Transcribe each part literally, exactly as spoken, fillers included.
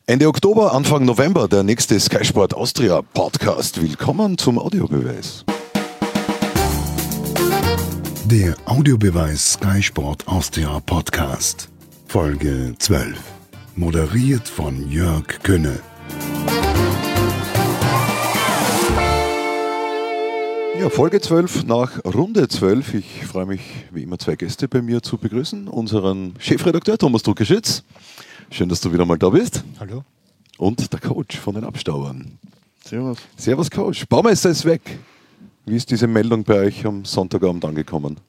Ende Oktober, Anfang November, der nächste Sky Sport Austria Podcast. Willkommen zum Audiobeweis. Der Audiobeweis Sky Sport Austria Podcast. Folge zwölf. Moderiert von Jörg Könne. Ja, Folge zwölf nach Runde zwölf. Ich freue mich, wie immer, zwei Gäste bei mir zu begrüßen. Unseren Chefredakteur Thomas Druckerschütz. Schön, dass du wieder mal da bist. Hallo. Und der Coach von den Abstaubern. Servus. Servus, Coach. Baumeister ist weg. Wie ist diese Meldung bei euch am Sonntagabend angekommen?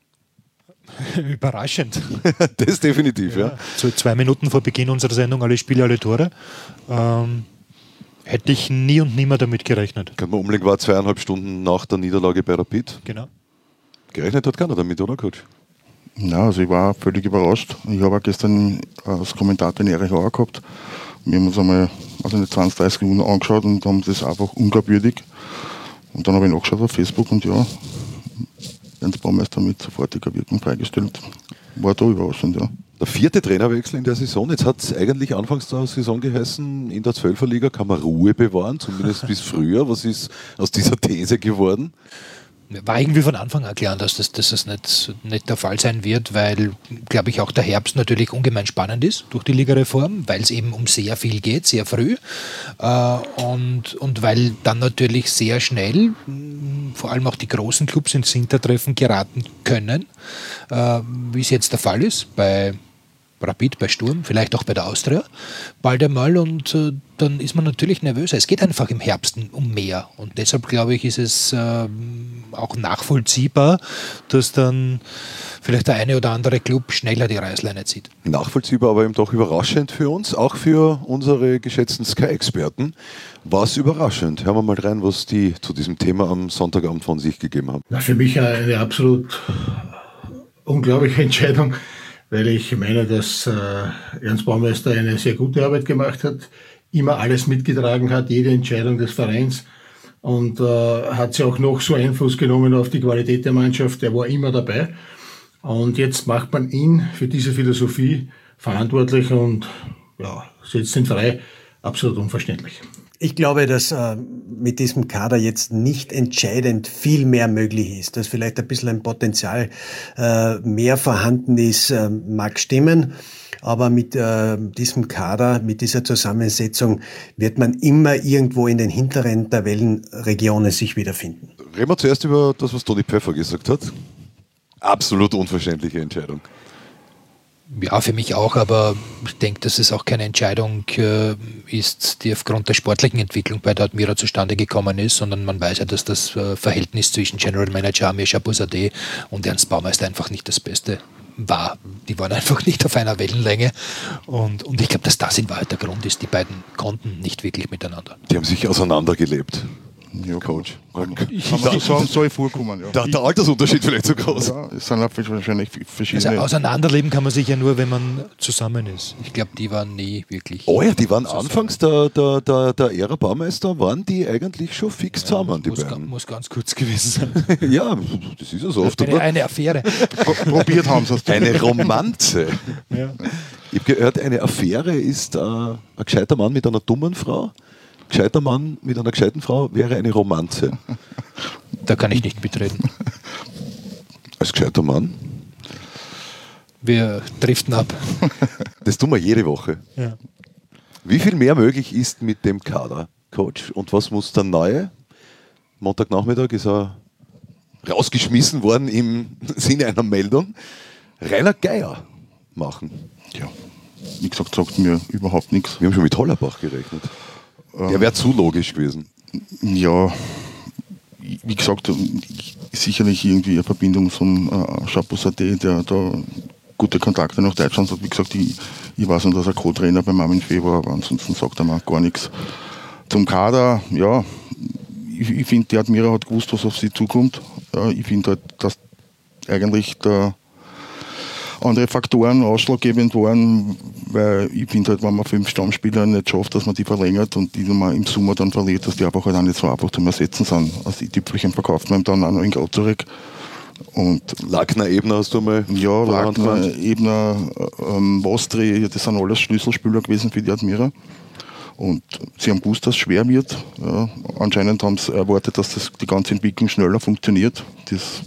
Überraschend. Das definitiv, ja. ja. So zwei Minuten vor Beginn unserer Sendung, alle Spiele, alle Tore. Ähm, hätte ich nie und nimmer damit gerechnet. Kann man umlegen, war zweieinhalb Stunden nach der Niederlage bei Rapid. Genau. Gerechnet hat keiner damit, oder, Coach? Ja, also ich war völlig überrascht. Ich habe auch gestern als Kommentator in Erich Auer gehabt. Wir haben uns einmal also eine zwanzig, dreißig Minuten angeschaut und haben das einfach unglaubwürdig. Und dann habe ich nachgeschaut auf Facebook und ja, Jens Baumeister mit sofortiger Wirkung freigestellt. War da überraschend, ja. Der vierte Trainerwechsel in der Saison. Jetzt hat es eigentlich anfangs der Saison geheißen, in der Zwölferliga kann man Ruhe bewahren, zumindest bis früher. Was ist aus dieser These geworden? War irgendwie von Anfang an klar, dass das, dass das nicht, nicht der Fall sein wird, weil, glaube ich, auch der Herbst natürlich ungemein spannend ist durch die Ligareform, weil es eben um sehr viel geht, sehr früh. Äh, und, und weil dann natürlich sehr schnell mh, vor allem auch die großen Clubs ins Hintertreffen geraten können, äh, wie es jetzt der Fall ist bei Rapid, bei Sturm, vielleicht auch bei der Austria, bald einmal, und äh, dann ist man natürlich nervöser. Es geht einfach im Herbst um mehr, und deshalb, glaube ich, ist es äh, auch nachvollziehbar, dass dann vielleicht der eine oder andere Club schneller die Reißleine zieht. Nachvollziehbar, aber eben doch überraschend für uns, auch für unsere geschätzten Sky-Experten. War es überraschend? Hören wir mal rein, was die zu diesem Thema am Sonntagabend von sich gegeben haben. Na, für mich eine absolut unglaubliche Entscheidung, weil ich meine, dass äh, Ernst Baumeister eine sehr gute Arbeit gemacht hat, immer alles mitgetragen hat, jede Entscheidung des Vereins, und äh, hat sie auch noch so Einfluss genommen auf die Qualität der Mannschaft. Er war immer dabei, und jetzt macht man ihn für diese Philosophie verantwortlich und ja, setzt ihn frei. Absolut unverständlich. Ich glaube, dass äh, mit diesem Kader jetzt nicht entscheidend viel mehr möglich ist. Dass vielleicht ein bisschen ein Potenzial äh, mehr vorhanden ist, äh, mag stimmen. Aber mit äh, diesem Kader, mit dieser Zusammensetzung wird man immer irgendwo in den hinteren Tabellenregionen sich wiederfinden. Reden wir zuerst über das, was Toni Pfeffer gesagt hat. Absolut unverständliche Entscheidung. Ja, für mich auch, aber ich denke, dass es auch keine Entscheidung äh, ist, die aufgrund der sportlichen Entwicklung bei der Admira zustande gekommen ist, sondern man weiß ja, dass das äh, Verhältnis zwischen General Manager Amir Shabuzadeh und Ernst Baumeister einfach nicht das Beste war. Die waren einfach nicht auf einer Wellenlänge, und, und ich glaube, dass das in Wahrheit der Grund ist. Die beiden konnten nicht wirklich miteinander. Die haben sich auseinandergelebt. Ja, Coach. Kann man so sagen, soll vorkommen, ja. Da, der Altersunterschied vielleicht so groß. Ja, es sind wahrscheinlich verschiedene. Also auseinanderleben kann man sich ja nur, wenn man zusammen ist. Ich glaube, die waren nie wirklich. Oh ja, die waren anfangs der, der, der, der Ära Baumeister, waren die eigentlich schon fix ja, zusammen, die muss, beiden. Muss ganz kurz gewesen sein. Ja, das ist ja so oft. Eine, eine Affäre. Probiert haben sie es. Eine Romanze. Ja. Ich habe gehört, eine Affäre ist äh, ein gescheiter Mann mit einer dummen Frau. Gescheiter Mann mit einer gescheiten Frau wäre eine Romanze. Da kann ich nicht mitreden. Als gescheiter Mann? Wir driften ab. Das tun wir jede Woche. Ja. Wie viel mehr möglich ist mit dem Kader, Coach? Und was muss der Neue? Montagnachmittag ist er rausgeschmissen worden im Sinne einer Meldung. Rainer Geier machen. Ja, wie gesagt, sagt mir überhaupt nichts. Wir haben schon mit Hollerbach gerechnet. Der wäre zu logisch gewesen. Ja, wie gesagt, sicherlich irgendwie eine Verbindung zum äh, Shabuzadeh, der da gute Kontakte nach Deutschland hat. Wie gesagt, ich, ich weiß nicht, dass er Co-Trainer beim Armin Fee war, aber ansonsten sagt er mir gar nichts. Zum Kader, ja, ich, ich finde, die Admira hat gewusst, was auf sie zukommt. Ja, ich finde halt, dass eigentlich der andere Faktoren ausschlaggebend waren, weil ich finde halt, wenn man fünf Stammspieler nicht schafft, dass man die verlängert und die man im Sommer dann verliert, dass die einfach halt auch nicht so einfach zu ersetzen sind. Also die Tüpfelchen verkauft man dann auch noch in Geld zurück. Und Lagner, Ebner hast du mal? Ja, Lagner, Ebner, ähm, Wostri, das sind alles Schlüsselspieler gewesen für die Admira. Und sie haben gewusst, dass es schwer wird. Ja, anscheinend haben sie erwartet, dass das, die ganze Entwicklung schneller funktioniert. Das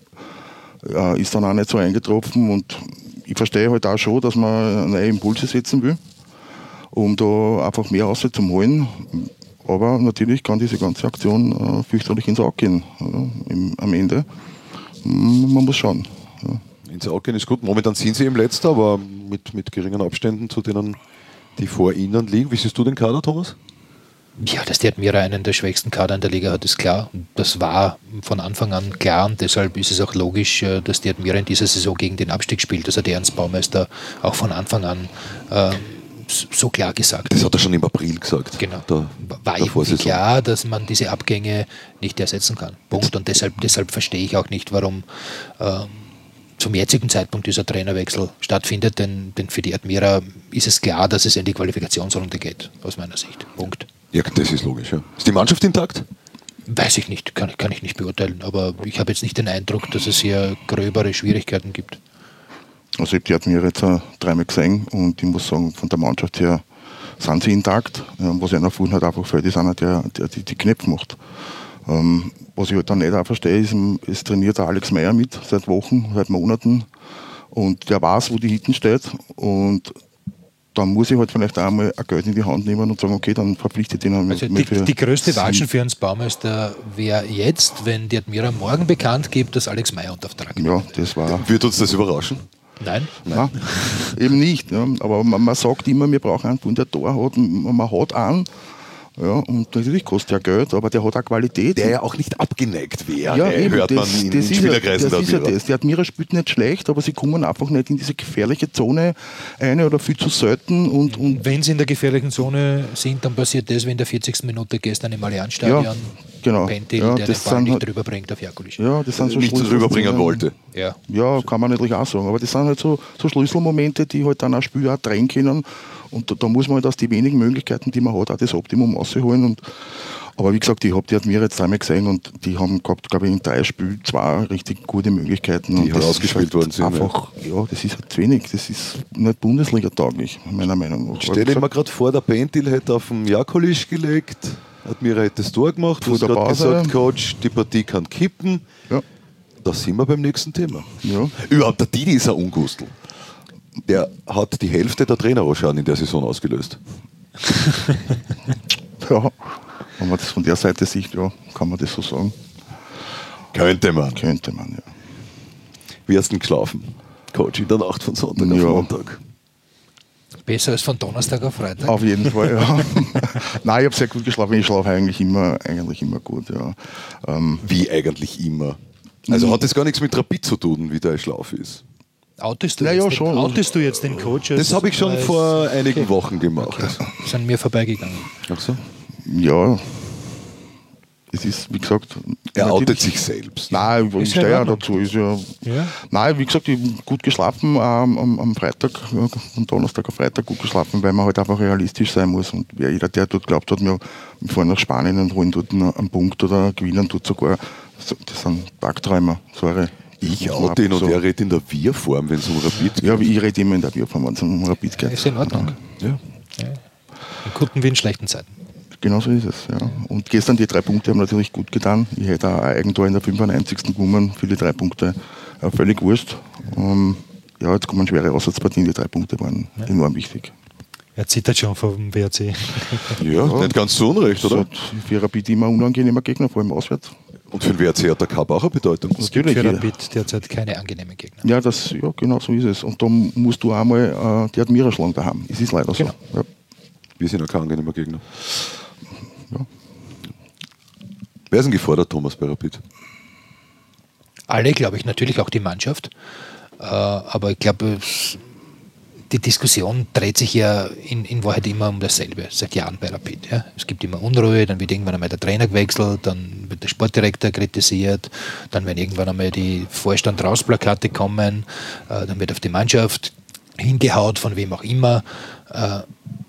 äh, ist dann auch nicht so eingetroffen. Und ich verstehe halt auch schon, dass man neue Impulse setzen will, um da einfach mehr raus zu holen. Aber natürlich kann diese ganze Aktion äh, fürchterlich ins Auge gehen ja, im, am Ende. Man muss schauen. Ja. Ins Auge gehen ist gut. Momentan sind sie im Letzten, aber mit, mit geringen Abständen zu denen, die vor ihnen liegen. Wie siehst du den Kader, Thomas? Ja, dass die Admira einen der schwächsten Kader in der Liga hat, ist klar. Das war von Anfang an klar und deshalb ist es auch logisch, dass die Admira in dieser Saison gegen den Abstieg spielt. Das hat der Ernst Baumeister auch von Anfang an äh, so klar gesagt. Das hat er schon im April gesagt. Genau. Der, war irgendwie klar, dass man diese Abgänge nicht ersetzen kann. Punkt. Und deshalb, deshalb verstehe ich auch nicht, warum äh, zum jetzigen Zeitpunkt dieser Trainerwechsel stattfindet, denn, denn für die Admira ist es klar, dass es in die Qualifikationsrunde geht, aus meiner Sicht. Punkt. Ja, das ist logisch. Ja. Ist die Mannschaft intakt? Weiß ich nicht, kann, kann ich nicht beurteilen, aber ich habe jetzt nicht den Eindruck, dass es hier gröbere Schwierigkeiten gibt. Also ich habe die Admira jetzt uh, dreimal gesehen und ich muss sagen, von der Mannschaft her sind sie intakt. Ähm, was einer vorhin halt einfach fällt, ist einer, der, der die, die Knöpfe macht. Ähm, was ich halt dann nicht auch verstehe, ist, es trainiert der Alex Meyer mit, seit Wochen, seit Monaten. Und der weiß, wo die Hitten steht. Und dann muss ich halt vielleicht auch mal ein Geld in die Hand nehmen und sagen, okay, dann verpflichte ich den halt also mit die, die größte Watschen für uns Baumeister wäre jetzt, wenn die Admira morgen bekannt gibt, dass Alex Meyer unter Vertrag gibt. Ja, das war... Wird uns das überraschen? Nein. Nein, eben nicht. Ja. Aber man, man sagt immer, wir brauchen einen, der Tor hat. Man, man hat einen. Ja, und natürlich kostet er Geld, aber der hat auch Qualität. Der ja auch nicht abgeneigt wäre, ja, eben, hört das, man in, das in Spielerkreisen ja, das der Admira. Ja, die Admira spielt nicht schlecht, aber sie kommen einfach nicht in diese gefährliche Zone eine oder viel zu selten. Und, und wenn sie in der gefährlichen Zone sind, dann passiert das, wie in der vierzigsten Minute gestern im Allianzstadion. Ja, genau. Pentil, ja, der den Ball nicht halt, drüber bringt auf Jakulic. Ja, das sind so nicht drüberbringen wollte. Ja. ja, kann man natürlich auch sagen. Aber das sind halt so, so Schlüsselmomente, die halt dann ein Spiel auch drehen können. Und da, da muss man halt aus den wenigen Möglichkeiten, die man hat, auch das Optimum rausholen. Und, aber wie gesagt, ich habe die Admira jetzt einmal gesehen und die haben gehabt, glaube ich, in drei Spielen zwei richtig gute Möglichkeiten. Die und halt das ausgespielt halt worden sind. Einfach, ja. ja, das ist halt zu wenig. Das ist nicht Bundesliga-tauglich, meiner Meinung nach. Stell dir mal gerade vor, der Pentil hätte auf den Jakulic gelegt, Admira hätte das Tor gemacht, du hast gerade gesagt, Coach, die Partie kann kippen. Ja. Da sind wir beim nächsten Thema. Ja. Überhaupt, der Didi ist ein Ungustel. Der hat die Hälfte der Trainer-Rocharen in der Saison ausgelöst. Ja, wenn man das von der Seite sieht, ja, kann man das so sagen. Könnte man. Könnte man, ja. Wie hast du denn geschlafen, Coach, in der Nacht von Sonntag ja. auf Montag? Besser als von Donnerstag auf Freitag? Auf jeden Fall, ja. Nein, ich habe sehr gut geschlafen. Ich schlafe eigentlich immer, eigentlich immer gut, ja. Ähm, Wie eigentlich immer? Also hat das gar nichts mit Rapid zu tun, wie der Schlaf ist? Outest du, Na jetzt ja, den, schon. outest du jetzt den Coach? Das habe ich schon als, vor einigen Wochen gemacht. Okay. Sind mir vorbeigegangen. Ach so? ja, es ist, wie gesagt... Er outet natürlich- sich selbst. Nein, ich Ist ja stehe in ja Ordnung. dazu. Ist ja, Ja? Nein, wie gesagt, ich habe gut geschlafen ähm, am, am Freitag, ja, von Donnerstag auf Freitag gut geschlafen, weil man halt einfach realistisch sein muss. Und wer, jeder, der dort glaubt hat, wir, wir fahren nach Spanien und holen dort einen, einen Punkt oder gewinnen dort sogar, so, das sind Tagträumer, sorry. Ich oute ihn und so. er redet in der Wir-Form, wenn es um Rapid geht. Ja, aber ich rede immer in der Wir-Form, wenn es um Rapid geht. Ist in Ordnung. Ja. In guten wie in schlechten Zeiten. Genau so ist es, ja. Und gestern die drei Punkte haben natürlich gut getan. Ich hätte auch ein Eigentor in der fünfundneunzigsten gewonnen für die drei Punkte. Äh, völlig wurscht. Ähm, ja, jetzt kommen schwere Auswärtspartien, die drei Punkte waren ja. enorm wichtig. Er zittert schon vom W R C. Ja, nicht ganz so unrecht, Das oder? hat für Rapid immer unangenehmer Gegner, vor allem auswärts. Und für den W R C hat der Cup auch eine Bedeutung. Natürlich. Für Ja. Rapid derzeit keine angenehmen Gegner. Ja, das, ja, genau so ist es. Und da musst du einmal äh, die Admira schlagen daheim. Es ist leider so. Genau. Ja. Wir sind auch kein angenehmer Gegner. Ja. Wer ist denn gefordert, Thomas, bei Rapid? Alle, glaube ich, natürlich auch die Mannschaft. Äh, aber ich glaube, es- die Diskussion dreht sich ja in, in Wahrheit immer um dasselbe, seit Jahren bei Rapid. Ja. Es gibt immer Unruhe, dann wird irgendwann einmal der Trainer gewechselt, dann wird der Sportdirektor kritisiert, dann werden irgendwann einmal die Vorstand-Rausplakate kommen, äh, dann wird auf die Mannschaft hingehaut, von wem auch immer. Äh,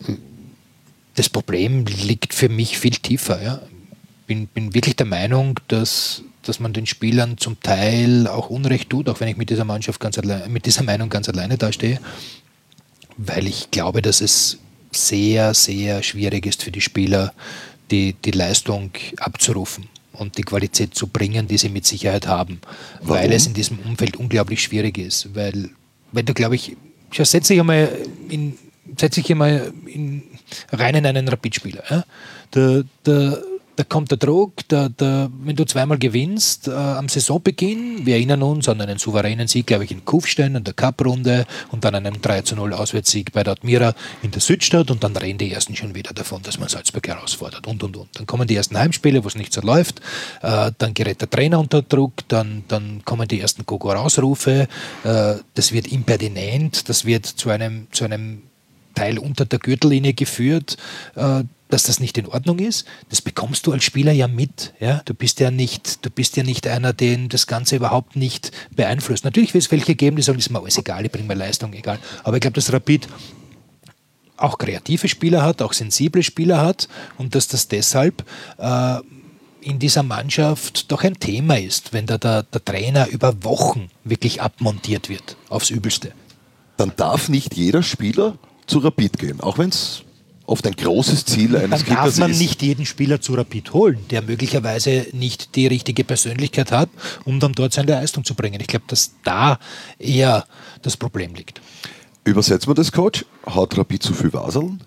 das Problem liegt für mich viel tiefer. Ja. Bin, bin wirklich der Meinung, dass, dass man den Spielern zum Teil auch Unrecht tut, auch wenn ich mit dieser Mannschaft ganz allein, mit dieser Meinung ganz alleine dastehe, weil ich glaube, dass es sehr, sehr schwierig ist für die Spieler, die, die Leistung abzurufen und die Qualität zu bringen, die sie mit Sicherheit haben. Warum? Weil es in diesem Umfeld unglaublich schwierig ist. Weil, wenn du, glaube ich, schau, setz dich einmal in, setz dich einmal in, rein in einen Rapid-Spieler. Ja? Der, der, da kommt der Druck, der, der, wenn du zweimal gewinnst äh, am Saisonbeginn, wir erinnern uns an einen souveränen Sieg, glaube ich, in Kufstein in der Cup-Runde und dann einen drei zu null Auswärtssieg bei der Admira in der Südstadt und dann reden die Ersten schon wieder davon, dass man Salzburg herausfordert und, und, und. Dann kommen die ersten Heimspiele, wo es nicht so läuft, äh, dann gerät der Trainer unter Druck, dann, dann kommen die ersten Gogo-Rausrufe, äh, das wird impertinent, das wird zu einem, zu einem Teil unter der Gürtellinie geführt, äh, dass das nicht in Ordnung ist. Das bekommst du als Spieler ja mit. Ja? Du bist ja nicht, du bist ja nicht einer, den das Ganze überhaupt nicht beeinflusst. Natürlich wird es welche geben, die sagen, ist mir alles egal, ich bringe mir Leistung, egal. Aber ich glaube, dass Rapid auch kreative Spieler hat, auch sensible Spieler hat und dass das deshalb äh, in dieser Mannschaft doch ein Thema ist, wenn da der, der Trainer über Wochen wirklich abmontiert wird, aufs Übelste. Dann darf nicht jeder Spieler zu Rapid gehen, auch wenn es oft ein großes Ziel eines Dann Kickers darf man ist. nicht jeden Spieler zu Rapid holen, der möglicherweise nicht die richtige Persönlichkeit hat, um dann dort seine Leistung zu bringen. Ich glaube, dass da eher das Problem liegt. Übersetzen wir das, Coach? Hat Rapid zu viel Vaseln?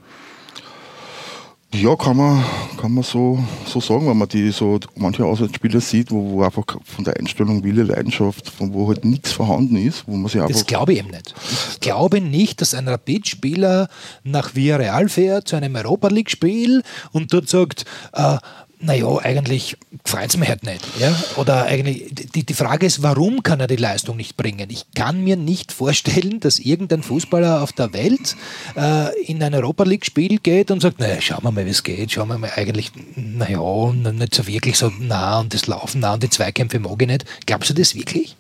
Ja, kann man, kann man so, so sagen, wenn man die so manche Auswärtsspieler sieht, wo, wo einfach von der Einstellung Wille, Leidenschaft, von wo halt nichts vorhanden ist, wo man sich einfach. Das glaube ich eben nicht. Ich glaube nicht, dass ein Rapid-Spieler nach Villarreal fährt zu einem Europa-League-Spiel und dort sagt, äh, naja, eigentlich freut es mich halt nicht. Ja? Oder eigentlich, die, die Frage ist, warum kann er die Leistung nicht bringen? Ich kann mir nicht vorstellen, dass irgendein Fußballer auf der Welt äh, in ein Europa-League-Spiel geht und sagt, naja, schauen wir mal, wie es geht, schauen wir mal eigentlich, naja, nicht so wirklich so nah und das Laufen nah und die Zweikämpfe mag ich nicht. Glaubst du das wirklich?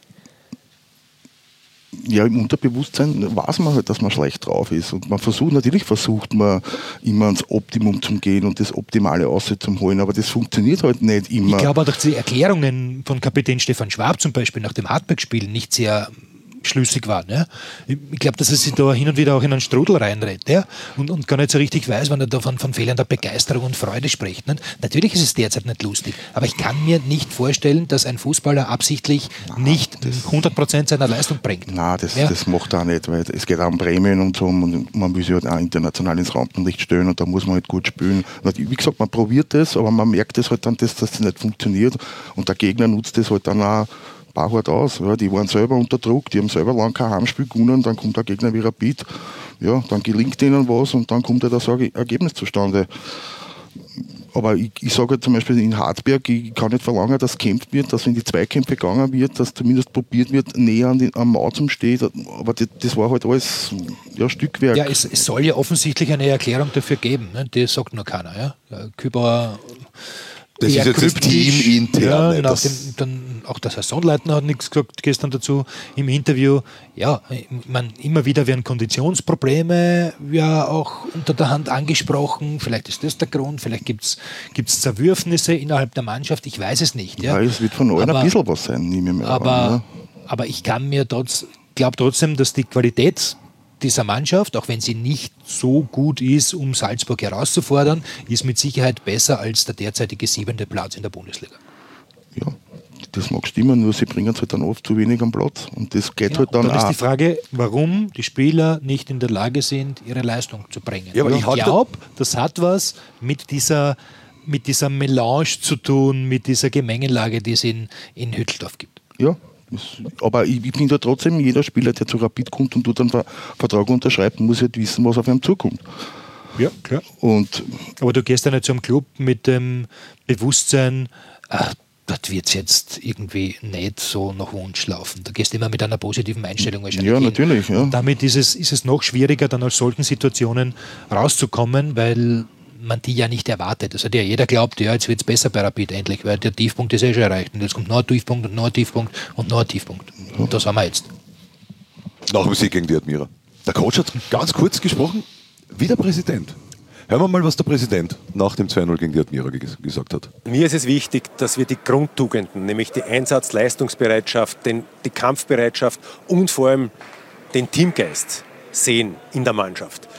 Ja, im Unterbewusstsein weiß man halt, dass man schlecht drauf ist. Und man versucht, natürlich versucht man immer ans Optimum zu gehen und das Optimale auszuholen, aber das funktioniert halt nicht immer. Ich glaube auch, dass die Erklärungen von Kapitän Stefan Schwab zum Beispiel nach dem Hartberg-Spiel nicht sehr schlüssig waren. Ja? Ich glaube, dass er sich da hin und wieder auch in einen Strudel reinredet, ja? und, und gar nicht so richtig weiß, wenn er da von, von fehlender Begeisterung und Freude spricht. Ne? Natürlich ist es derzeit nicht lustig, aber ich kann mir nicht vorstellen, dass ein Fußballer absichtlich Nein, nicht hundert Prozent seiner Leistung bringt. Nein, das, ja? das macht er auch nicht, weil es geht auch um Prämien und so und man will sich halt auch international ins Rampenlicht stellen und da muss man halt gut spielen. Wie gesagt, man probiert das, aber man merkt es halt dann, dass das nicht funktioniert und der Gegner nutzt das halt dann auch hart aus. Ja, die waren selber unter Druck, die haben selber lange kein Heimspiel gewonnen, dann kommt der Gegner wie Rapid, ja, dann gelingt ihnen was und dann kommt ja das Ergebnis zustande. Aber ich, ich sage zum Beispiel in Hartberg, ich kann nicht verlangen, dass gekämpft wird, dass wenn die Zweikämpfe gegangen wird, dass zumindest probiert wird, näher an den, am Mauer zum Stehen. Aber das, das war halt alles ja, Stückwerk. Ja, es, es soll ja offensichtlich eine Erklärung dafür geben, ne? Die sagt nur keiner. Ja? Küber Das ist jetzt das Team intern. Ja, nach dem, dann auch der Saisonleiter hat nichts gesagt gestern dazu im Interview. Ja, ich meine, immer wieder werden Konditionsprobleme ja auch unter der Hand angesprochen. Vielleicht ist das der Grund, vielleicht gibt es Zerwürfnisse innerhalb der Mannschaft. Ich weiß es nicht. Ja, ja es wird von allen aber, ein bisschen was sein, nehme ich mir aber, an. Ja. aber ich kann mir trotz, glaube trotzdem, dass die Qualität dieser Mannschaft, auch wenn sie nicht so gut ist, um Salzburg herauszufordern, ist mit Sicherheit besser als der derzeitige siebente Platz in der Bundesliga. Ja, das mag stimmen, nur sie bringen es halt dann oft zu wenig am Platz. Und das geht ja, halt dann, dann auch. ist die Frage, warum die Spieler nicht in der Lage sind, ihre Leistung zu bringen. Ja, aber ich ich glaube, das hat was mit dieser, mit dieser Melange zu tun, mit dieser Gemengelage, die es in, in Hütteldorf gibt. Ja. Aber ich, ich finde ja trotzdem, jeder Spieler, der zu Rapid kommt und dort einen Vertrag unterschreibt, muss halt wissen, was auf ihm zukommt. Ja, klar. Und aber du gehst ja nicht zum Club mit dem Bewusstsein, ach, das wird jetzt irgendwie nicht so nach Wunsch laufen. Da gehst du immer mit einer positiven Einstellung wahrscheinlich Ja, hin. natürlich. Ja. Und damit ist es, ist es noch schwieriger, dann aus solchen Situationen rauszukommen, weil man die ja nicht erwartet. Das hat ja jeder glaubt, ja, jetzt wird es besser bei Rapid endlich, weil der Tiefpunkt ist eh schon erreicht. Und jetzt kommt noch ein Tiefpunkt und noch ein Tiefpunkt und noch ein Tiefpunkt. Und das haben wir jetzt. Nach dem Sieg gegen die Admira. Der Coach hat ganz kurz gesprochen, wie der Präsident. Hören wir mal, was der Präsident nach dem zwei null gegen die Admira gesagt hat. Mir ist es wichtig, dass wir die Grundtugenden, nämlich die Einsatz-, Leistungsbereitschaft, den, die Kampfbereitschaft und vor allem den Teamgeist sehen in der Mannschaft.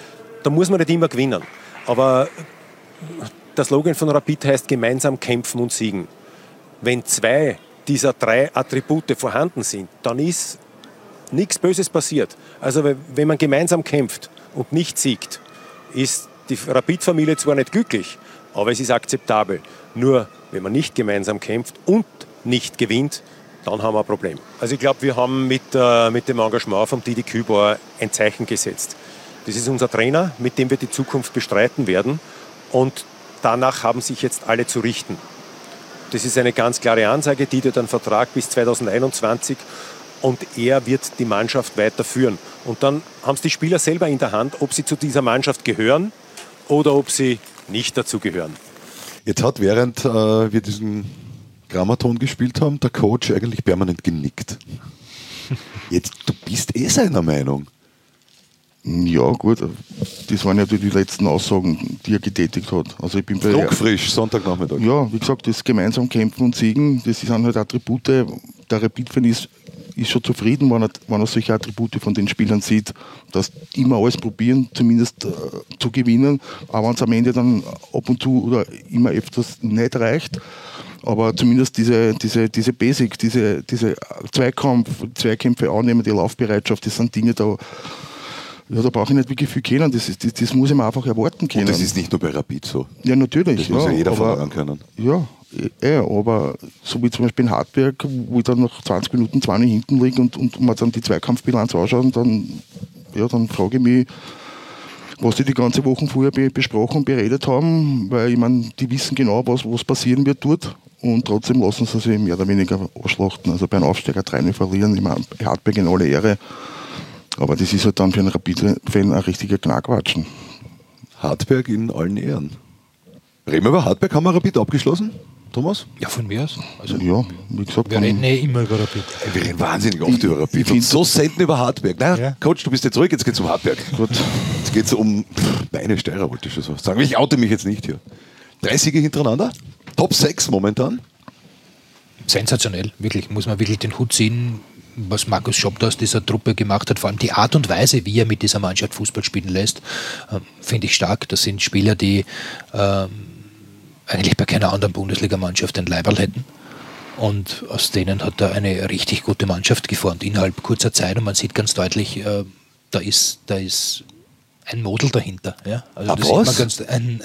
da muss man nicht immer gewinnen. Aber der Slogan von Rapid heißt gemeinsam kämpfen und siegen. Wenn zwei dieser drei Attribute vorhanden sind, dann ist nichts Böses passiert. Also wenn man gemeinsam kämpft und nicht siegt, ist die Rapid-Familie zwar nicht glücklich, aber es ist akzeptabel. Nur wenn man nicht gemeinsam kämpft und nicht gewinnt, dann haben wir ein Problem. Also ich glaube, wir haben mit, äh, mit dem Engagement von Didi Kübauer ein Zeichen gesetzt. Das ist unser Trainer, mit dem wir die Zukunft bestreiten werden. Und danach haben sich jetzt alle zu richten. Das ist eine ganz klare Ansage. Didi hat einen Vertrag bis zweitausendeinundzwanzig und er wird die Mannschaft weiterführen. Und dann haben es die Spieler selber in der Hand, ob sie zu dieser Mannschaft gehören oder ob sie nicht dazu gehören. Jetzt hat, während äh, wir diesen Grammaton gespielt haben, der Coach eigentlich permanent genickt. Jetzt, du bist eh seiner Meinung. Ja, gut, das waren ja die letzten Aussagen, die er getätigt hat. Also ich bin bei Druckfrisch, Sonntagnachmittag. Ja, wie gesagt, das gemeinsam kämpfen und siegen, das sind halt Attribute. Der Rapid-Fan ist, ist schon zufrieden, wenn er, wenn er solche Attribute von den Spielern sieht, dass immer alles probieren, zumindest äh, zu gewinnen, auch wenn es am Ende dann ab und zu oder immer öfters nicht reicht. Aber zumindest diese, diese, diese Basic, diese, diese Zweikampf, Zweikämpfe annehmen, die Laufbereitschaft, das sind Dinge, da Ja, da brauche ich nicht wirklich viel kennen, das, ist, das, das muss ich mir einfach erwarten können. Und das ist nicht nur bei Rapid so. Ja, natürlich. Das muss ja, ja jeder verlangen können. Ja, eh, aber so wie zum Beispiel in Hartberg, wo ich dann nach zwanzig Minuten zwanzig hinten liege und, und man dann die Zweikampfbilanz anschaut, dann, ja, dann frage ich mich, was die die ganze Woche vorher be- besprochen und beredet haben, weil ich meine, die wissen genau, was, was passieren wird dort. Und trotzdem lassen sie sich mehr oder weniger anschlachten. Also bei einem Aufsteiger drei null verlieren, ich meine, Hartberg in alle Ehre. Aber das ist halt dann für einen Rapid-Fan ein richtiger Knackwatschen. Hartberg in allen Ehren. Reden wir über Hartberg, haben wir Rapid abgeschlossen, Thomas? Ja, von mir aus. Also, Ja, wie gesagt, wir reden eh immer über Rapid. Wir reden wahnsinnig oft über Rapid ich und find- so selten über Hartberg. Na, Ja. Coach, du bist jetzt zurück, jetzt geht es um Hartberg. Gut. Jetzt geht es um pff, meine Steirer, wollte ich schon so sagen. Ich oute mich jetzt nicht hier. Drei Siege hintereinander, Top sechs momentan. Sensationell, wirklich. Muss man wirklich den Hut ziehen, was Markus Schopp da aus dieser Truppe gemacht hat. Vor allem die Art und Weise, wie er mit dieser Mannschaft Fußball spielen lässt, äh, finde ich stark. Das sind Spieler, die äh, eigentlich bei keiner anderen Bundesligamannschaft ein Leiberl hätten. Und aus denen hat er eine richtig gute Mannschaft geformt innerhalb kurzer Zeit. Und man sieht ganz deutlich, äh, da ist, da ist ein Model dahinter. Ja? Also Ah, das was? sieht man ganz, ein,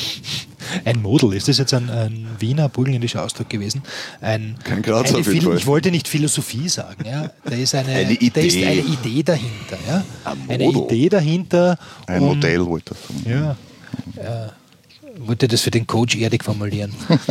ein Model, ist das jetzt ein, ein Wiener, burgenländischer Ausdruck gewesen? Ein, Kein Grazer eine auf jeden Phil- Fall. Ich wollte nicht Philosophie sagen. Ja? Da, ist eine, Eine da ist Idee. eine Idee dahinter. Ja? Ein Eine Model. Idee dahinter. ein und- Modell wollte ich sagen. Ja, äh, wollte das für den Coach erdig formulieren.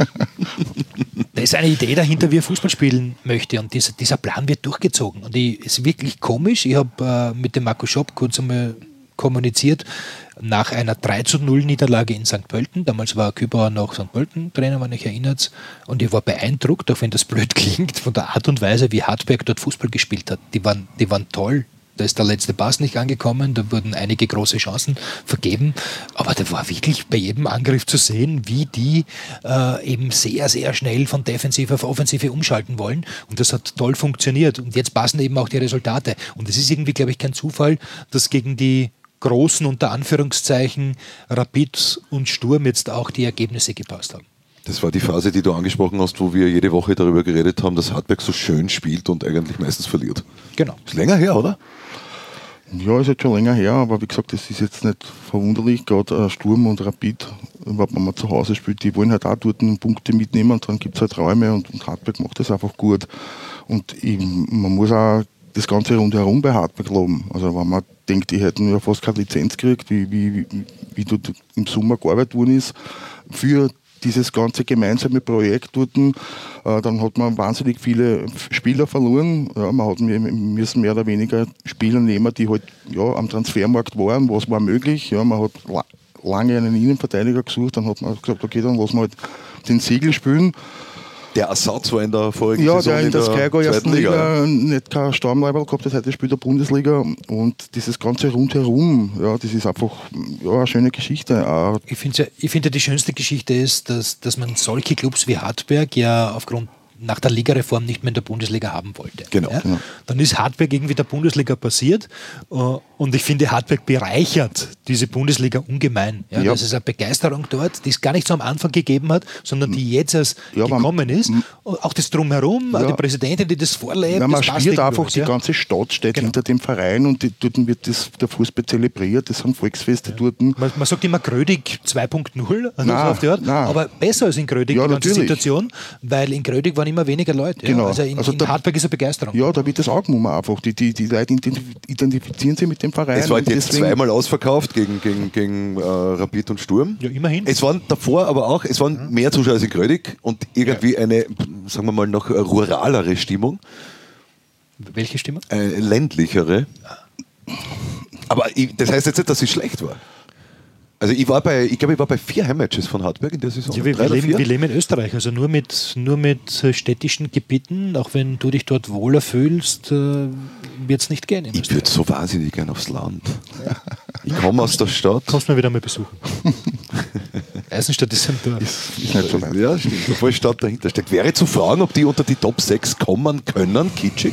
Da ist eine Idee dahinter, wie er Fußball spielen möchte und dieser, dieser Plan wird durchgezogen. Und es ist wirklich komisch. Ich habe äh, mit dem Markus Schopp kurz einmal kommuniziert, nach einer drei zu null Niederlage in Sankt Pölten. Damals war Kübauer noch Sankt Pölten Trainer, wenn ich erinnert. Und ich war beeindruckt, auch wenn das blöd klingt, von der Art und Weise, wie Hartberg dort Fußball gespielt hat. Die waren, die waren toll. Da ist der letzte Pass nicht angekommen, da wurden einige große Chancen vergeben. Aber da war wirklich bei jedem Angriff zu sehen, wie die äh, eben sehr, sehr schnell von Defensive auf Offensive umschalten wollen. Und das hat toll funktioniert. Und jetzt passen eben auch die Resultate. Und es ist irgendwie, glaube ich, kein Zufall, dass gegen die großen, unter Anführungszeichen, Rapid und Sturm jetzt auch die Ergebnisse gepasst haben. Das war die Phase, die du angesprochen hast, wo wir jede Woche darüber geredet haben, dass Hartberg so schön spielt und eigentlich meistens verliert. Genau. Ist länger her, oder? Ja, ist jetzt schon länger her, aber wie gesagt, das ist jetzt nicht verwunderlich. Gerade äh, Sturm und Rapid, überhaupt wenn man zu Hause spielt, die wollen halt auch dort Punkte mitnehmen und dann gibt es halt Räume und, und Hartberg macht das einfach gut. Und ich, man muss auch das Ganze rundherum bei Hartberg loben. Also wenn man denkt, die hätten ja fast keine Lizenz gekriegt, wie, wie, wie, wie dort im Sommer gearbeitet worden ist, für dieses ganze gemeinsame Projekt dort, äh, dann hat man wahnsinnig viele Spieler verloren. Ja, man hat wir müssen mehr oder weniger Spieler nehmen, die halt ja, am Transfermarkt waren, was war möglich. Ja, man hat la- lange einen Innenverteidiger gesucht, dann hat man gesagt, okay, dann lassen wir halt den Siegel spielen. Der Ersatz war in der vorigen Ja, Saison der in der Skygo zweiten ersten Liga nicht kein Stammleiberl gehabt hat, heute spielt er Bundesliga und dieses ganze Rundherum, ja, das ist einfach ja, eine schöne Geschichte. Auch Ich finde, ja, ich finde, die schönste Geschichte ist, dass, dass man solche Clubs wie Hartberg ja aufgrund nach der Ligareform nicht mehr in der Bundesliga haben wollte. Genau, ja? genau. Dann ist Hartberg irgendwie der Bundesliga passiert äh, und ich finde, Hartberg bereichert diese Bundesliga ungemein. Ja? Ja. Das ist eine Begeisterung dort, die es gar nicht so am Anfang gegeben hat, sondern die jetzt erst Ja, aber- gekommen ist. Und auch das Drumherum, auch Ja. die Präsidentin, die das vorlebt, Ja, man das passt spürt irgendwo, einfach, die ja. ganze Stadt steht Genau. hinter dem Verein und die, dort wird das, der Fußball zelebriert, das sind Volksfeste dort. Man, man sagt immer Grödig zwei Punkt null, also Nein, so auf die Art, nein. aber besser als in Grödig, Ja, die ganze natürlich. Situation, weil in Grödig waren immer weniger Leute. Genau. Ja. Also in, Also in da- Hartberg ist eine Begeisterung. Ja, da wird das angenommen einfach. Die, die, die Leute identif- identifizieren sich mit dem Verein. Es war und jetzt deswegen- zweimal ausverkauft gegen, gegen, gegen äh, Rapid und Sturm. Ja, immerhin. Es waren davor aber auch, es waren mehr Zuschauer als in Grödig und irgendwie eine, sagen wir mal, noch ruralere Stimmung, Welche Stimme? eine ländlichere. Aber ich, das heißt jetzt nicht, dass es schlecht war. Also ich war bei, ich glaube, ich war bei vier Heimmatches von Hartberg in der Saison. Ja, wir, Drei wir, oder leben, vier? wir leben in Österreich, also nur mit, nur mit äh, städtischen Gebieten, auch wenn du dich dort wohler fühlst, äh, wird es nicht gehen in Ich Österreich. würde so wahnsinnig gern aufs Land. Ich komme aus der Stadt. Kannst du mal wieder mal besuchen. Eisenstadt ist ein Dorf. Ist nicht so weit. Ja, stimmt. Bevor die Stadt dahinter steckt. Wäre zu fragen, ob die unter die Top sechs kommen können, kitschig?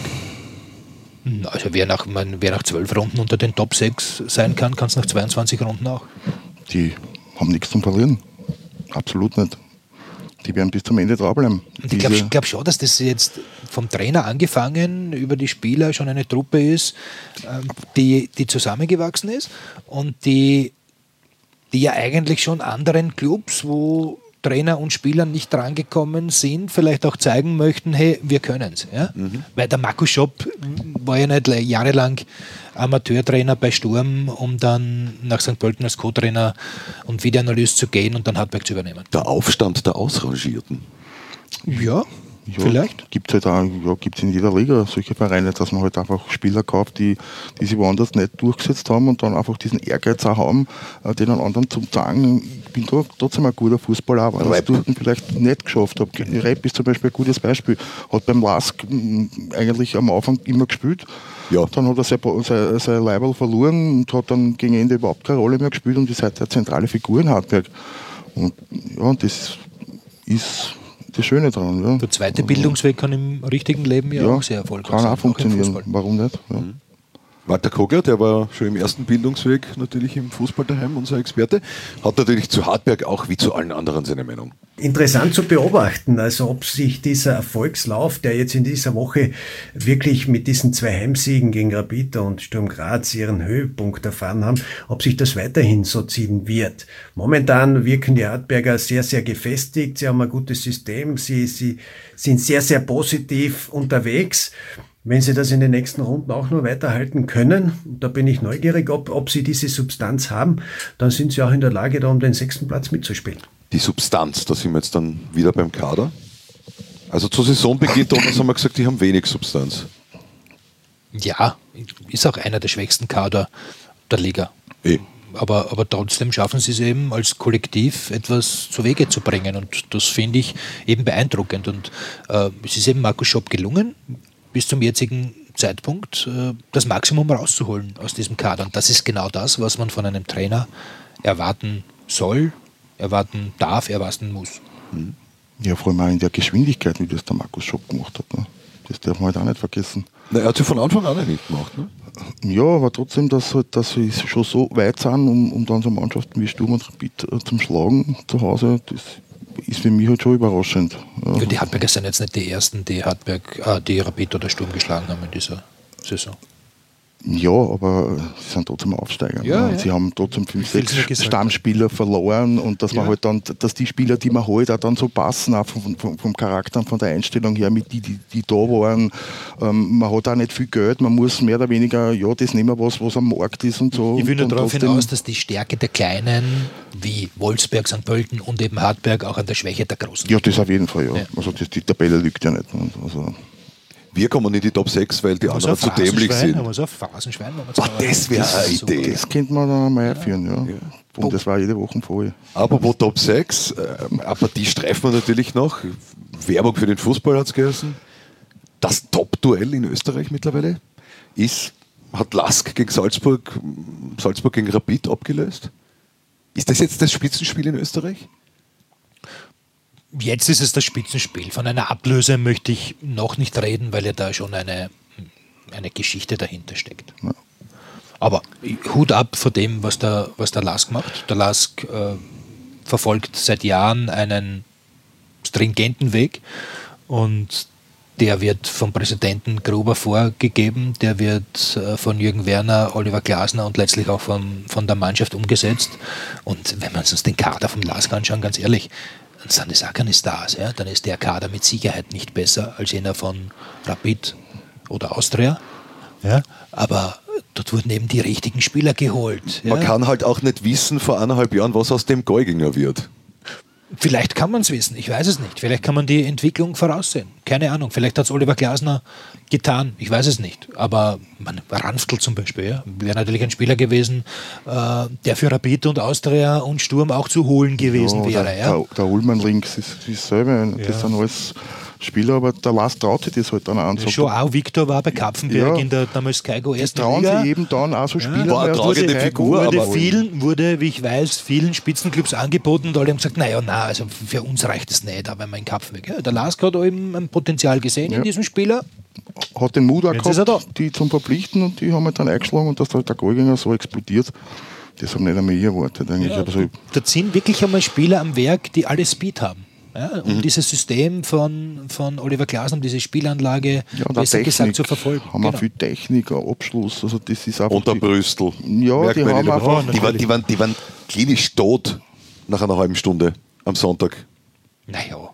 Also wer nach, man, wer nach zwölf Runden unter den Top sechs sein kann, kann es nach zweiundzwanzig Runden auch. Die haben nichts zum Verlieren. Absolut nicht. Die werden bis zum Ende dranbleiben. Und ich glaube Diese- glaub schon, dass das jetzt vom Trainer angefangen über die Spieler schon eine Truppe ist, ähm, die, die zusammengewachsen ist und die, die ja eigentlich schon anderen Clubs, wo Trainer und Spieler nicht drangekommen sind, vielleicht auch zeigen möchten, hey, wir können es. Ja? Weil der Markus Schopp war ja nicht jahrelang Amateurtrainer bei Sturm, um dann nach Sankt Pölten als Co-Trainer und Videoanalyst zu gehen und dann Hartberg zu übernehmen. Der Aufstand der Ausrangierten. Ja, Ja, vielleicht. Gibt es halt auch, ja, gibt's in jeder Liga solche Vereine, dass man halt einfach Spieler kauft, die, die sich woanders nicht durchgesetzt haben und dann einfach diesen Ehrgeiz auch haben, äh, denen anderen zu sagen, ich bin doch trotzdem ein guter Fußballer, aber das dort vielleicht nicht geschafft habe. Repp ist zum Beispiel ein gutes Beispiel. Hat beim Lask mh, eigentlich am Anfang immer gespielt. Ja. Dann hat er sein, sein, sein Leibel verloren und hat dann gegen Ende überhaupt keine Rolle mehr gespielt und ist heute eine zentrale Figur in Hartberg. Und ja, das ist das Schöne daran. Ja. Der zweite Bildungsweg kann im richtigen Leben ja, auch sehr erfolgreich kann sein. auch funktionieren. Auch im Fußball. Warum nicht? Ja. Walter Kogler, der war schon im ersten Bildungsweg natürlich im Fußball daheim, unser Experte, hat natürlich zu Hartberg auch wie zu allen anderen seine Meinung. Interessant zu beobachten, also ob sich dieser Erfolgslauf, der jetzt in dieser Woche wirklich mit diesen zwei Heimsiegen gegen Rapid und Sturm Graz ihren Höhepunkt erfahren haben, ob sich das weiterhin so ziehen wird. Momentan wirken die Hartberger sehr, sehr gefestigt, sie haben ein gutes System, sie, sie sind sehr, sehr positiv unterwegs. Wenn sie das in den nächsten Runden auch nur weiterhalten können, da bin ich neugierig, ob, ob sie diese Substanz haben, dann sind sie auch in der Lage, da um den sechsten Platz mitzuspielen. Die Substanz, da sind wir jetzt dann wieder beim Kader. Also zu Saisonbeginn damals haben wir gesagt, die haben wenig Substanz. Ja, ist auch einer der schwächsten Kader der Liga. Eh. Aber, aber trotzdem schaffen sie es eben als Kollektiv etwas zu Wege zu bringen und das finde ich eben beeindruckend und äh, es ist eben Markus Schopp gelungen, bis zum jetzigen Zeitpunkt äh, das Maximum rauszuholen aus diesem Kader und das ist genau das, was man von einem Trainer erwarten soll, erwarten darf, erwarten muss. Ja, vor allem auch in der Geschwindigkeit, wie das der Markus Schopp gemacht hat. Ne? Das darf man halt auch nicht vergessen. Na, er hat sie von Anfang an nicht gemacht. Ne? Ja, aber trotzdem, dass, halt, dass sie schon so weit sind, um, um dann so Mannschaften wie Sturm und Rapid äh, zum Schlagen zu Hause, das ist für mich halt schon überraschend. Ja. Ja, die Hartberger sind jetzt nicht die ersten, die Hartberg, äh, die Rapid oder Sturm geschlagen haben in dieser Saison. Ja, aber sie sind trotzdem Aufsteiger. Ja, ne? ja. Sie haben trotzdem fünf, viel sechs schon gesagt. Stammspieler verloren und dass man Ja. halt dann, dass die Spieler, die man holt, auch dann so passen, auch vom, vom, vom Charakter und von der Einstellung her, mit die, die, die da waren. Ähm, man hat auch nicht viel Geld, man muss mehr oder weniger, ja, das nehmen, was, was am Markt ist und so. Ich will nur und darauf trotzdem- hinaus, dass die Stärke der Kleinen wie Wolfsberg, Sankt Pölten und eben Hartberg auch an der Schwäche der Großen. Ja, das auf jeden Fall, ja. Ja. Also das, die Tabelle lügt ja nicht. ne? Also, Wir kommen in die Top sechs, weil die Haben wir so anderen ein zu dämlich Phrasenschwein? sind. Haben wir so ein Phrasenschwein? Wenn wir Boah, zwei- das wäre eine ist super. Idee. das könnte man dann mal einführen, ja. Und das war jede Woche voll. Apropos Top sechs, äh, eine Partie streifen wir natürlich noch. Werbung für den Fußball hat es geheißen. Das Top-Duell in Österreich mittlerweile ist, hat Lask gegen Salzburg, Salzburg gegen Rapid abgelöst. Ist das jetzt das Spitzenspiel in Österreich? Jetzt ist es das Spitzenspiel. Von einer Ablöse möchte ich noch nicht reden, weil ja da schon eine, eine Geschichte dahinter steckt. Ja. Aber Hut ab vor dem, was der, was der Lask macht. Der Lask äh, verfolgt seit Jahren einen stringenten Weg und der wird vom Präsidenten Gruber vorgegeben, der wird äh, von Jürgen Werner, Oliver Glasner und letztlich auch von, von der Mannschaft umgesetzt. Und wenn wir uns den Kader vom Lask anschauen, ganz ehrlich, dann sind das auch keine Stars. Ja? Dann ist der Kader mit Sicherheit nicht besser als jener von Rapid oder Austria. Ja? Aber dort wurden eben die richtigen Spieler geholt. Man ja? kann halt auch nicht wissen vor eineinhalb Jahren, was aus dem Geuginger wird. Vielleicht kann man es wissen, ich weiß es nicht. Vielleicht kann man die Entwicklung voraussehen. Keine Ahnung. Vielleicht hat es Oliver Glasner getan. Ich weiß es nicht. Aber man, Ranftl zum Beispiel ja, wäre natürlich ein Spieler gewesen, äh, der für Rapid und Austria und Sturm auch zu holen gewesen ja, wäre. Der, ja. der, der Ullmann links ist dasselbe. Ja. Das sind alles Spieler, aber der Lars traut sich das halt dann an. Ja, schon auch Viktor war bei Kapfenberg ja, in der damals Kaigo ersten trauen Liga. sie eben dann auch so Spieler. Ja, war eine tragende Figur, wurde, aber vielen, wurde, wie ich weiß, vielen Spitzenclubs angeboten und alle haben gesagt, naja, na, also für uns reicht es nicht, aber mein Kapfenberg. Ja, der Lask hat eben ein Potenzial gesehen ja. in diesem Spieler. Hat den Mut auch Jetzt ist er gehabt, die zum Verpflichten und die haben halt dann eingeschlagen und dass der Geuginger so explodiert, das habe ich nicht einmal ich erwartet eigentlich. Ja, also, da sind wirklich einmal Spieler am Werk, die alle Speed haben. Ja, um mhm. dieses System von, von Oliver Glasner, um diese Spielanlage ja, besser Technik, gesagt zu verfolgen. Haben genau. auch viel Technik, einen Abschluss. Also das ist einfach und der Brüstel. Ja, die haben einfach... Die waren, die, waren, die waren klinisch tot nach einer halben Stunde am Sonntag. Naja.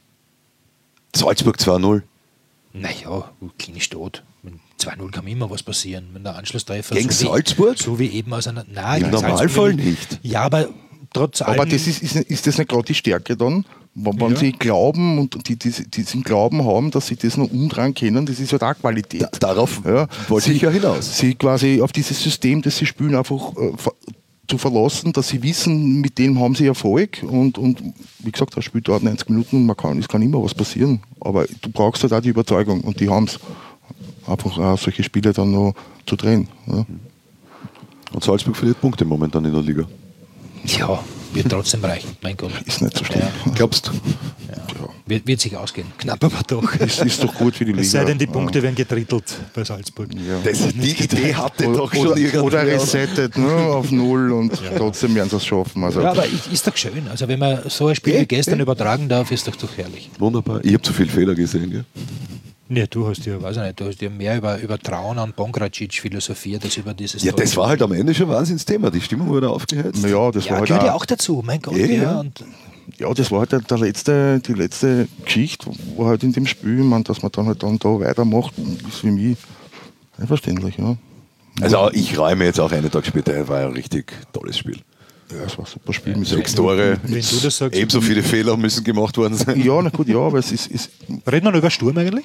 Salzburg zwei null. Naja, klinisch tot. zwei null kann immer was passieren, wenn der Anschlusstreffer... Gegen so Salzburg? Wie, so wie eben aus einer... Nein, im Normalfall nicht. Ja, aber trotz allem... Aber das ist, ist, ist das nicht gerade die Stärke dann? Wenn ja. sie glauben und die, die, die diesen Glauben haben, dass sie das noch umdrehen können, das ist halt auch Qualität. Da, darauf ja. wollte ich ja hinaus. Sie quasi auf dieses System, das sie spielen, einfach äh, zu verlassen, dass sie wissen, mit dem haben sie Erfolg und, und wie gesagt, das Spiel dauert neunzig Minuten und man kann, es kann immer was passieren, aber du brauchst halt auch die Überzeugung und die haben es, einfach auch solche Spiele dann noch zu drehen. Ja. Und Salzburg verliert Punkte momentan in der Liga. Ja, wird trotzdem reichen, mein Gott. Ist nicht so schlimm. Ja. Glaubst du? Ja. Ja. Wird, wird sich ausgehen. Knapp aber doch. Ist, ist doch gut für die Liga. Es sei denn, die Punkte ja. werden getrittelt bei Salzburg. Ja. Das, die Idee hatte oder, doch schon oder, oder resettet ne, auf Null und ja. trotzdem werden sie es schaffen. Also ja, aber ist doch schön. Also wenn man so ein Spiel ja, wie gestern ja. übertragen darf, ist doch doch herrlich. Wunderbar. Ich habe zu viele Fehler gesehen. Gell? Nee, du hast ja, weiß ich nicht, du hast ja mehr über, über Trauen an Bongracic philosophiert als über dieses... Ja, das war halt am Ende schon ein Wahnsinnsthema. Die Stimmung wurde aufgeheizt. Ja, das ja, war halt gehört auch, ja auch dazu, mein Gott. Ja, ja. ja. Und ja, das war halt der, der letzte, die letzte Geschichte, wo halt in dem Spiel, man, dass man dann halt dann da weitermacht, ist für mich einverständlich. Ja. Also ich räume jetzt auch einen Tag später, war ein richtig tolles Spiel. Ja, es war ein super Spiel. Mit Sechs Tore, wenn du das sagst, ebenso viele Fehler müssen gemacht worden sein. Ja, na gut, ja, aber es ist... ist reden wir noch über Sturm eigentlich?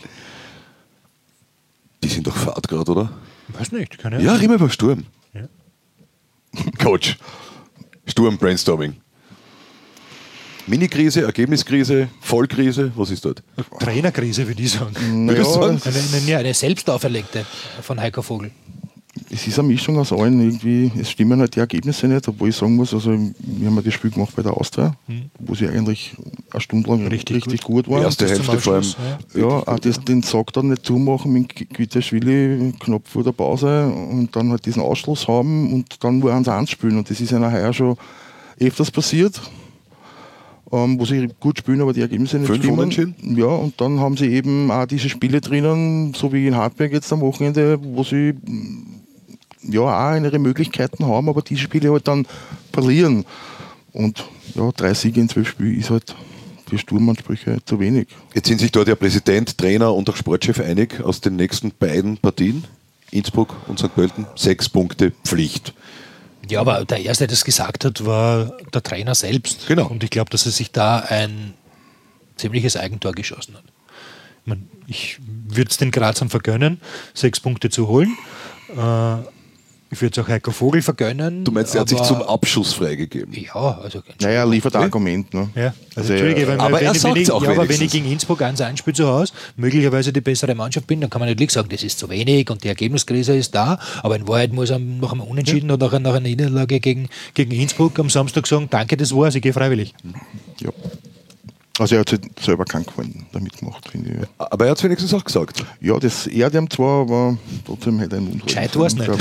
Die sind doch Fahrt gerade, oder? Weiß nicht, keine Ja, Ahnung. reden wir über Sturm. Ja. Coach, Sturm, Brainstorming. Mini-Krise, Ergebniskrise, Vollkrise, was ist dort? Trainerkrise, würde ich sagen. Würdest du sagen? Eine, eine, eine selbst auferlegte von Heiko Vogel. Es ist eine Mischung aus allen irgendwie. Es stimmen halt die Ergebnisse nicht, obwohl ich sagen muss, also wir haben ja das Spiel gemacht bei der Austria, hm. wo sie eigentlich eine Stunde lang richtig, richtig gut. gut waren. Die erste Hälfte vor allem. Ja, ja auch das, den Sack dann nicht zumachen mit Quitaschwili knapp vor der Pause und dann halt diesen Ausschluss haben und dann wo eins eins spielen. Und das ist einer heuer schon öfters passiert, ähm, wo sie gut spielen, aber die Ergebnisse nicht Fünf stimmen. Unentschieden? Ja, und dann haben sie eben auch diese Spiele drinnen, so wie in Hartberg jetzt am Wochenende, wo sie ja auch ihre Möglichkeiten haben, aber die Spiele halt dann verlieren. Und ja, drei Siege in zwölf Spielen ist halt für Sturmansprüche zu wenig. Jetzt sind sich dort der Präsident, Trainer und auch Sportchef einig aus den nächsten beiden Partien. Innsbruck und Sankt Pölten, sechs Punkte Pflicht. Ja, aber der Erste, der das gesagt hat, war der Trainer selbst. Genau. Und ich glaube, dass er sich da ein ziemliches Eigentor geschossen hat. Ich, mein, ich würde es den Grazern vergönnen, sechs Punkte zu holen. Äh, Ich würde es auch Heiko Vogel vergönnen. Du meinst, er hat sich zum Abschuss freigegeben? Ja, also... Naja, er liefert ein Argument. Ne? Ja, also, Also, Entschuldige, wenn, aber wenn, er wenn, sagt's ich, auch ja, aber wenn ich wenigstens. gegen Innsbruck eins eins spiele zu Hause, möglicherweise die bessere Mannschaft bin, dann kann man natürlich sagen, das ist zu wenig und die Ergebniskrise ist da, aber in Wahrheit muss er nach einem Unentschieden ja. oder nach, nach einer Niederlage gegen, gegen Innsbruck am Samstag sagen, danke, das war's, ich gehe freiwillig. Ja. Also er hat sich selber keinen Gefallen damit gemacht, finde ich. Aber er hat es wenigstens auch gesagt. Ja, das ehrt ihm zwar, aber trotzdem hätte er einen Mund. Gescheit war es nicht.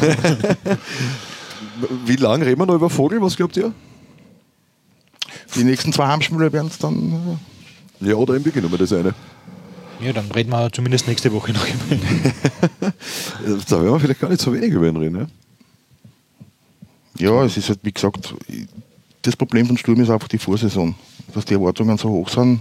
Wie lange reden wir noch über Vogel? Was glaubt ihr? Die nächsten zwei Heimspiele werden es dann. Ja, oder im Beginn, das eine. Ja, dann reden wir zumindest nächste Woche noch über ihn. Da werden wir vielleicht gar nicht so wenig über ihn reden. Ne? Ja, es ist halt, wie gesagt, das Problem von Sturm ist einfach die Vorsaison. Dass die Erwartungen so hoch sind.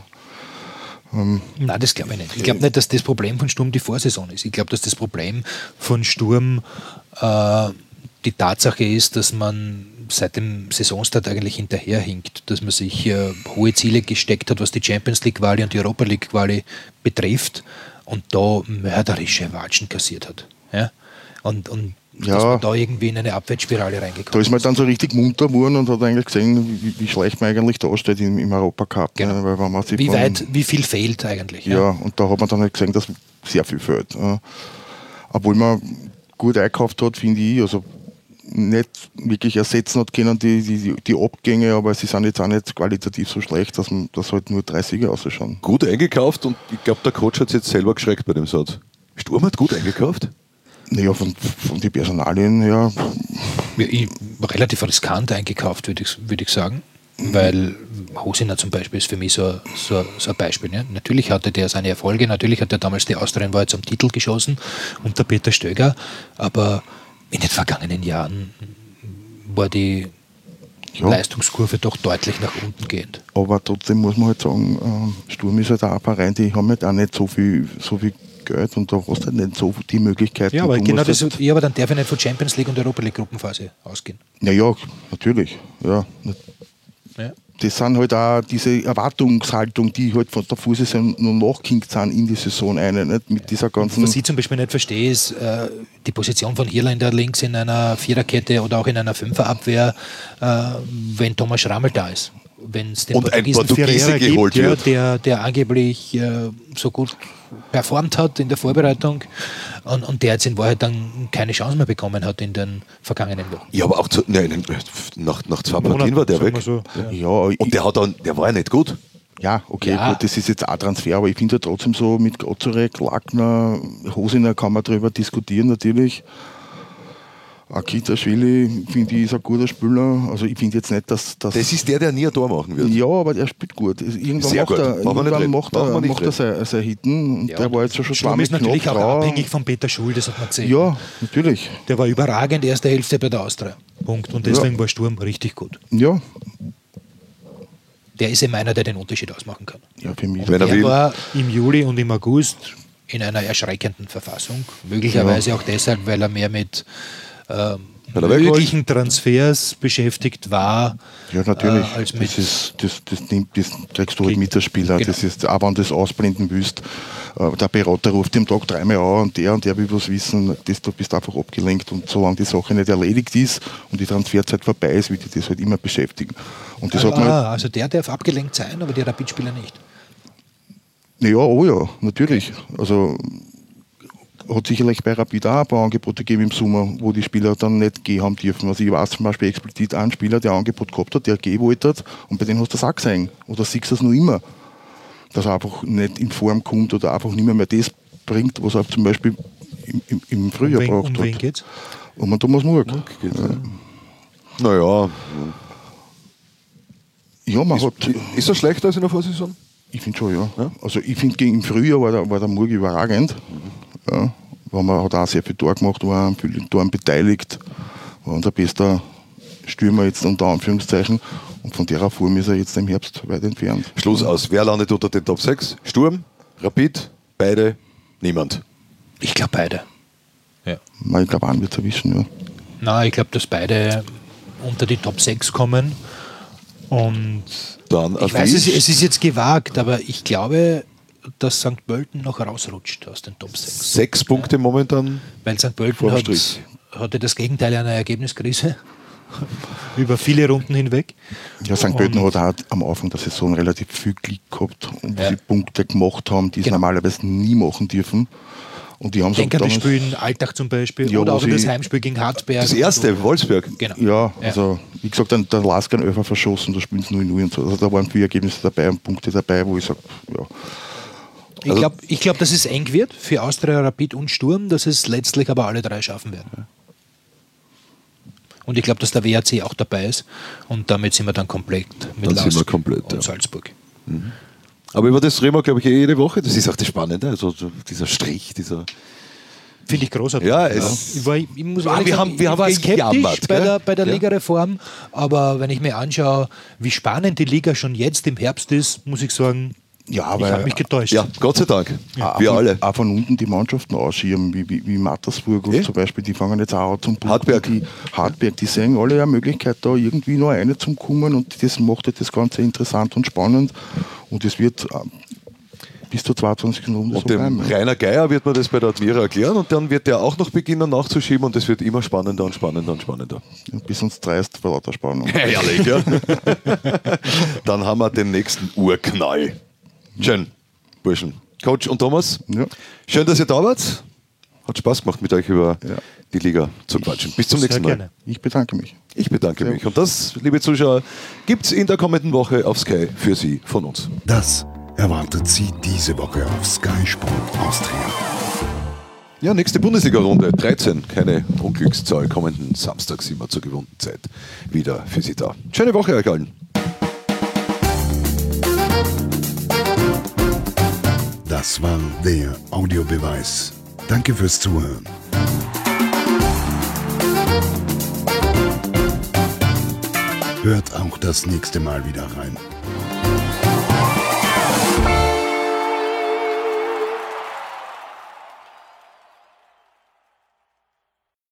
Ähm Nein, das glaube ich nicht. Ich glaube nicht, dass das Problem von Sturm die Vorsaison ist. Ich glaube, dass das Problem von Sturm äh, die Tatsache ist, dass man seit dem Saisonstart eigentlich hinterherhinkt, dass man sich äh, hohe Ziele gesteckt hat, was die Champions League Quali und die Europa League Quali betrifft und da mörderische Watschen kassiert hat. Ja? Und, und Ja. dass man da irgendwie in eine Abwärtsspirale reingekommen Da ist man dann so richtig munter geworden und hat eigentlich gesehen, wie, wie schlecht man eigentlich da steht im, im Europacup. Genau. Ne? Weil wenn man sich Wie von- weit, wie viel fehlt eigentlich? Ja, und da hat man dann halt gesehen, dass sehr viel fehlt. Ja. Obwohl man gut eingekauft hat, finde ich, also nicht wirklich ersetzen hat können die, die, die Abgänge, aber sie sind jetzt auch nicht qualitativ so schlecht, dass, man, dass halt nur drei Siege ausschauen. Gut eingekauft und ich glaube, der Coach hat es jetzt selber geschreckt bei dem Satz. Sturm hat gut eingekauft? Naja, von, von den Personalien her, Ja, ich, relativ riskant eingekauft, würde ich, würd ich sagen. Weil Hosiner zum Beispiel ist für mich so, so, so ein Beispiel. Ne? Natürlich hatte der seine Erfolge, natürlich hat er damals die Austrian-Wahl zum Titel geschossen unter Peter Stöger, aber in den vergangenen Jahren war die Ja. Leistungskurve doch deutlich nach unten gehend. aber trotzdem muss man halt sagen, äh, Sturm ist halt auch ein Verein, die haben halt auch nicht so viel, so viel Geld und da hast du halt nicht so die Möglichkeiten. Ja, aber, Du genau musst das, halt, ja, aber dann darf ich nicht von Champions League und Europa League Gruppenphase ausgehen. ja, ja, natürlich. Ja. Ja. Das sind halt auch diese Erwartungshaltung, die halt von der Vorsaison noch nachgehinkt sind in die Saison ein, nicht? Mit dieser ganzen. Was ich zum Beispiel nicht verstehe, ist äh, die Position von Irländer links in einer Viererkette oder auch in einer Fünferabwehr, äh, wenn Thomas Schrammel da ist. Wenn es den Und ein Portugiesen Portugiese Ferreira geholt gibt, ja, wird. der, der angeblich äh, so gut performt hat in der Vorbereitung und, und der jetzt in Wahrheit dann keine Chance mehr bekommen hat in den vergangenen Wochen. Ja, aber auch zu, nein, nach, nach zwei Partien war der sagen weg. wir so. Ja, Und der, hat dann, der war ja nicht gut. ja, okay, Ja. gut, das ist jetzt auch Transfer, aber ich finde ja trotzdem so mit Gozorek, Lackner, Hosiner kann man darüber diskutieren natürlich. Akitaschwili, finde ich, ist ein guter Spieler. Also ich finde jetzt nicht, dass... dass Das ist der, der nie ein Tor machen wird. ja, aber der spielt gut. Irgendwann Sehr macht gut. er, Brauchen wir nicht irgendwann reden. macht Brauchen wir er, nicht macht er reden. sein, sein Hitten und Ja, der war jetzt schon schon Sturm zweimal ist natürlich knapp auch dran. abhängig von Peter Schul, das hat man gesehen. Ja, natürlich. Der war überragend erste Hälfte bei der Austria. Punkt. Und deswegen war Sturm richtig gut. Ja, Der ist eben einer, der den Unterschied ausmachen kann. ja für mich. Wenn er Er will. war im Juli und im August in einer erschreckenden Verfassung. Möglicherweise auch deshalb, weil er mehr mit ähm, Weil er weg war. möglichen Transfers beschäftigt war. Ja, natürlich. Äh, als mit das, ist, das, das, nimmt, das kriegst du halt mit als Spieler. Genau. Das ist, auch wenn du das ausblenden willst, äh, der Berater ruft am Tag dreimal an und der und der will was wissen, das, du bist einfach abgelenkt. Und solange die Sache nicht erledigt ist und die Transferzeit vorbei ist, wird dich das halt immer beschäftigen. Und das hat man halt, ah, also der darf abgelenkt sein, aber die Rapid-Spieler nicht. naja, oh ja, natürlich. Also hat sicherlich bei Rapid auch ein paar Angebote gegeben im Sommer, wo die Spieler dann nicht gehen haben dürfen. Also ich weiß zum Beispiel explizit einen Spieler, der ein Angebot gehabt hat, der gehen wollte hat, und bei dem hast du das auch gesehen. Oder siehst du das noch immer. Dass er einfach nicht in Form kommt oder einfach nicht mehr, mehr das bringt, was er zum Beispiel im, im, im Frühjahr Um wen, braucht um hat. wen geht's? Um den Thomas Murk. Naja, Ja, man hat... ist er schlechter als in der Vorsaison? Ich finde schon, ja. Also ich finde, gegen im Frühjahr war der, war der Murg überragend. Ja, weil man hat auch sehr viel Tor gemacht, war an vielen Toren beteiligt, war unser bester Stürmer jetzt unter Anführungszeichen. Und von der Form ist er jetzt im Herbst weit entfernt. Schluss aus. Wer landet unter den Top sechs? Sturm, Rapid, beide, niemand. Ich glaube beide. Ja. Ich glaube, einen wird es erwischen, ja. Na, ich glaube, dass beide unter die Top sechs kommen. Und Dann ich weiß, es, es ist jetzt gewagt, aber ich glaube, dass Sankt Pölten noch rausrutscht aus den Top sechs. Sechs Punkte momentan. Weil Sankt Pölten Vorm hat, Strich. hatte das Gegenteil einer Ergebniskrise über viele Runden hinweg. Ja, Sankt Pölten hat auch am Anfang der Saison relativ viel Glück gehabt und Ja. sie Punkte gemacht haben, die sie Genau. normalerweise nie machen dürfen. Und die haben Denken an das damals- Spiel in Altach zum Beispiel Ja, oder wo auch an das sie- Heimspiel gegen Hartberg. Das erste, Wolfsberg. Genau. Ja, also wie gesagt, dann, der Lask einen Öfer verschossen, da spielen sie null null und so. Also da waren viele Ergebnisse dabei und Punkte dabei, wo ich sage, ja. Ich glaube, ich glaub, dass es eng wird für Austria, Rapid und Sturm, dass es letztlich aber alle drei schaffen werden. Und ich glaube, dass der W A C auch dabei ist und damit sind wir dann komplett mit Dann sind Lask wir komplett, und ja. Salzburg. Aber über das reden wir, glaube ich, jede Woche. Das ist auch das Spannende. Also so dieser Strich, dieser. Finde ich großartig. Ja, es- Ich, war, ich muss Ah, ehrlich wir sagen, haben- wir ich haben war skeptisch gejammert, bei gell? der, bei der Ja. Ligareform, aber wenn ich mir anschaue, wie spannend die Liga schon jetzt im Herbst ist, muss ich sagen, Ja, ich weil- habe mich getäuscht. Ja, Gott sei Dank. Auch Wir von, alle. Auch von unten die Mannschaften ausschirmen, wie, wie, wie Mattersburg Eh? zum Beispiel, die fangen jetzt auch an zum Punkten. Hartberg. Die, Hartberg, die sehen alle eine Möglichkeit, da irgendwie noch eine zum kommen und das macht halt das Ganze interessant und spannend und es wird äh, bis zur zweiundzwanzigsten Runde Und so dem bleiben. Rainer Geier wird man das bei der Admira erklären und dann wird der auch noch beginnen nachzuschieben und es wird immer spannender und spannender und spannender. Bis uns dreist vor lauter Spannung. Herrlich, ja. Dann haben wir den nächsten Urknall. Schön, Burschen. Coach und Thomas, Ja. schön, dass ihr da wart. Hat Spaß gemacht, mit euch über Ja. die Liga zu quatschen. Bis zum Sehr nächsten Mal. gerne. Ich bedanke mich. Ich bedanke mich. Und das, liebe Zuschauer, gibt es in der kommenden Woche auf Sky für Sie von uns. Das erwartet Sie diese Woche auf Sky Sport Austria. Ja, nächste Bundesliga-Runde, dreizehn, keine Unglückszahl. Kommenden Samstag sind wir zur gewohnten Zeit wieder für Sie da. Schöne Woche euch allen. Das war der Audiobeweis. Danke fürs Zuhören. Hört auch das nächste Mal wieder rein.